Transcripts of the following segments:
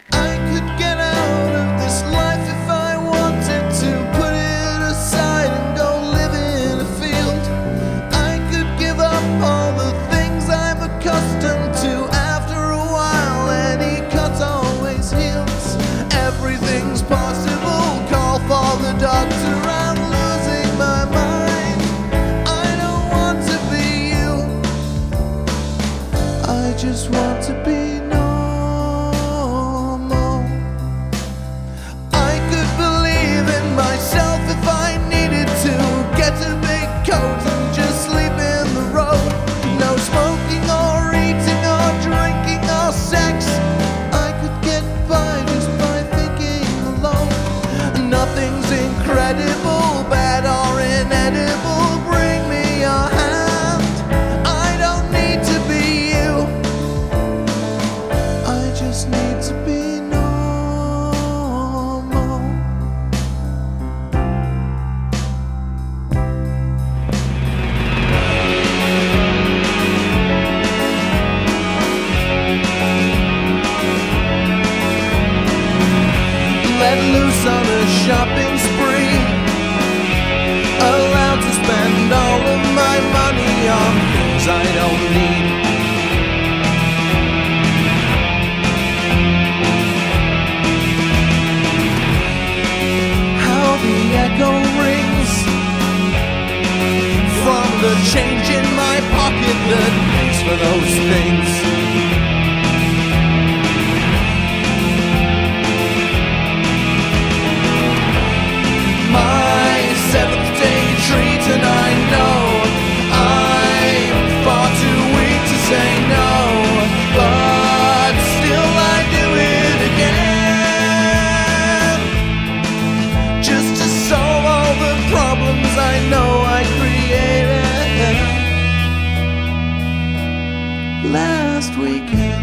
I could get out of this life if I wanted to, put it aside and go live in a field. I could give up all the things I'm accustomed to. After a while, any cut always heals. Everything's possible, call for the doctor. I'm losing my mind. I don't want to be you. I just want to be normal. I could believe in myself if I needed to. Get a big coat and just sleep in the road. No smoking or eating or drinking or sex. I could get by just by thinking alone. Nothing's incredible, bad or inedible. Bring me your hand. I don't need to be you. I just need to be normal. Let loose on a shopping spree. Allowed to spend all of my money on things I don't need. How the echo rings from the change in my pocket that pays for those things. My seventh day treat, and I know I'm far too weak to say no, but still I do it again, just to solve all the problems I know I created last weekend.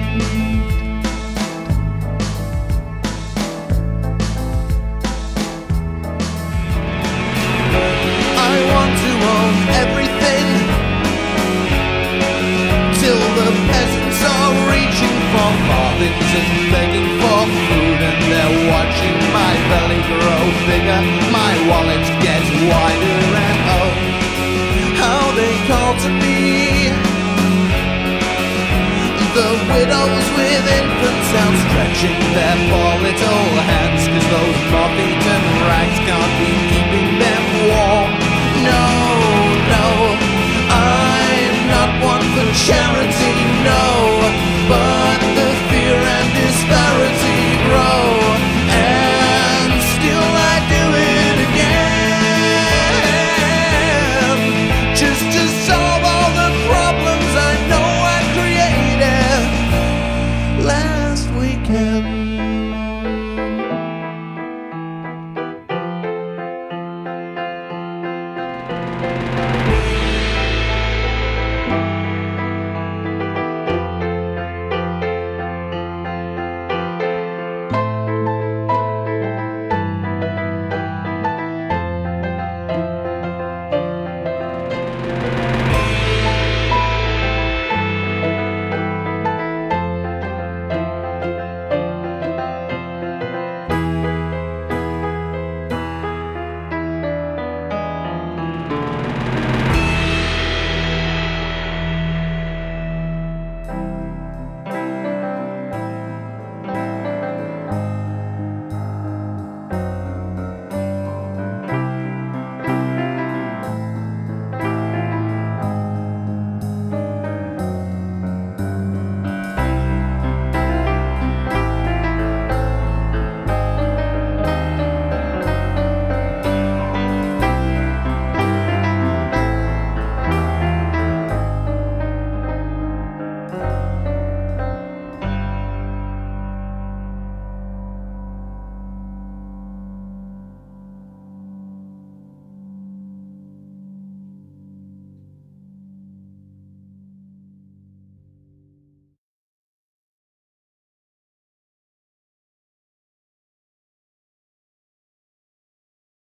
I want to own everything, till the peasants are reaching for farthings and begging for food, and they're watching my belly grow bigger, my wallet get wider, and oh, how they call to me. The widows with infants outstretching their poor little hands, 'cause those